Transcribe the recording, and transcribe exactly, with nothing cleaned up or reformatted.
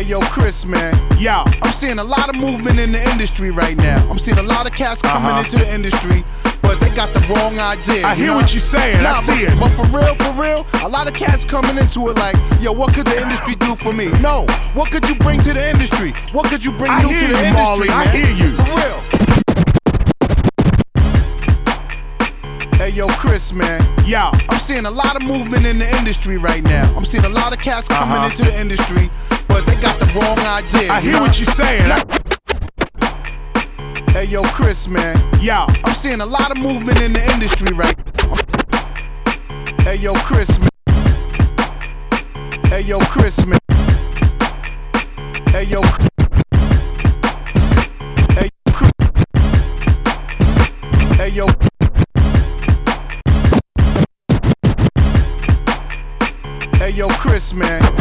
Hey yo, Chris, man. Yo. I'm seeing a lot of movement in the industry right now. I'm seeing a lot of cats coming Uh-huh. into the industry, but they got the wrong idea. I you hear know? what you're saying. Nah, I see but, it. But for real, for real, a lot of cats coming into it like, yo, what could the industry do for me? No, what could you bring to the industry? What could you bring I new hear to the you, industry, Marley. man? I hear you. For real. Hey yo, Chris, man. Yo. I'm seeing a lot of movement in the industry right now. I'm seeing a lot of cats coming Uh-huh. into the industry, but they got the wrong idea. I you hear know? what you're saying. I- Hey yo, Chris, man. Yo. I'm seeing a lot of movement in the industry right now. Hey yo, Chris, man. Hey yo, Chris, man. Hey yo, hey Chris. Hey yo. Hey yo, Chris, man.